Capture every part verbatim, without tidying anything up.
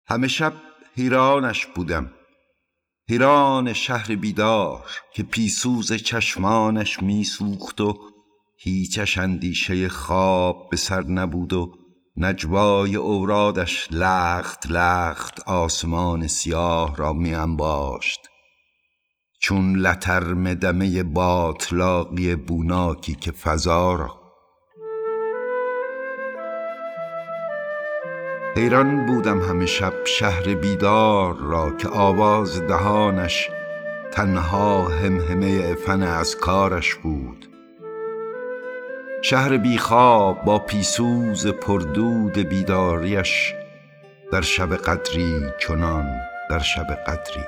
همه شب حیرانش بودم، حیران شهر بیدار که پیسوز چشمانش می سوخت و هیچش اندیشه خواب به سر نبود و نجوای اورادش لخت لخت آسمان سیاه را می انباشت چون لترم دمه باطلاقی بوناکی که فضا را. حیران بودم همه شب شهر بیدار را که آواز دهانش تنها همهمه فن از کارش بود. شهر بیخواب با پیسوز پردود بیداریش در شب قدری چنان در شب قدری.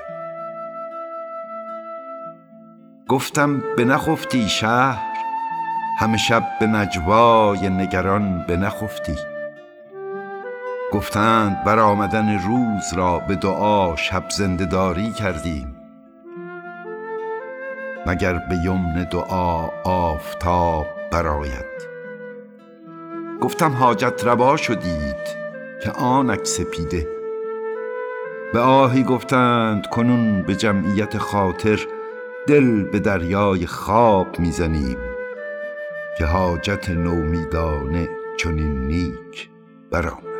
گفتم بنخفتی شهر، همه شب به نجوای نگران بنخفتی. گفتند بر آمدن روز را به دعا شب زنده‌داری کردیم، مگر به یمن دعا آفتاب برآید. گفتم حاجت روا شدید که آنک سپیده. به آهی گفتند کنون به جمعیت خاطر دل به دریای خواب میزنیم که حاجت نومیدانه چنین نیک برآمد.